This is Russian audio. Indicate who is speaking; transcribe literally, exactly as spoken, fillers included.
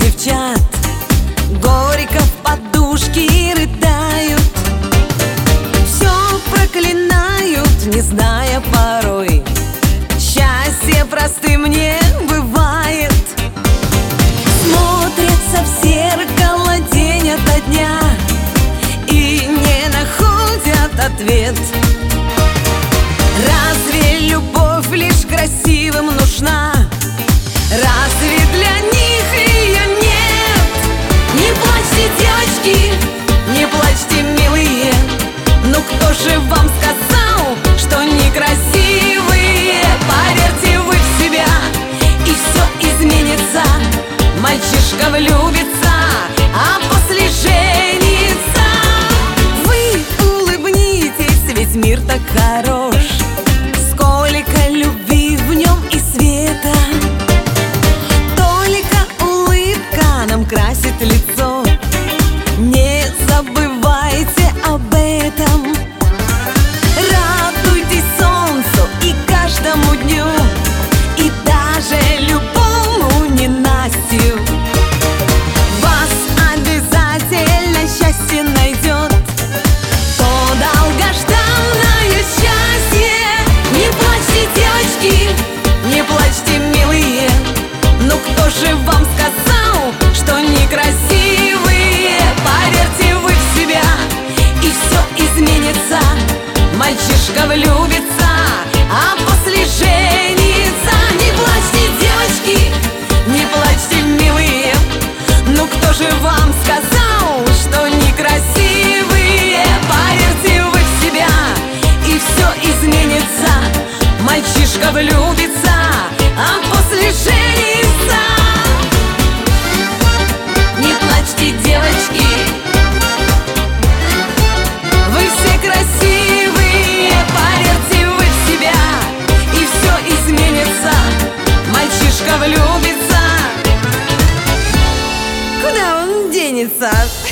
Speaker 1: девчат горько в подушки рыдают, все проклинают, не зная порой, счастье простым не бывает. Смотрятся в зеркало день ото дня и не находят ответ. Разве любовь лишь красивым нужна? Разве для них ее нет? Не плачьте, девочки, не плачьте, милые. Ну кто же вам сказал, что некрасивые? Поверьте вы в себя, и все изменится. Мальчишка влюбится, а после женится. Вы улыбнитесь, ведь мир так хорош, сколько любви в нем и света. Только улыбка нам красит лицо, не забывайте об этом. Радуйтесь солнцу и каждому дню, и даже любому ненастью. Вас обязательно счастье найдет, то долгожданное счастье. Не плачьте, девочки, не плачьте, милые. Ну кто же вам сказал, что некрасивые? Поверьте вы в себя, и все изменится. Мальчишка влюбится, а после женится. Не плачьте, девочки, не плачьте, милые. Ну кто же вам сказал, что некрасивые? Поверьте вы в себя, и все изменится. Мальчишка влюбится, а после женится. Не плачьте, девочки, вы все красивые. Поверьте вы в себя, и все изменится. Мальчишка влюбится. Куда он денется?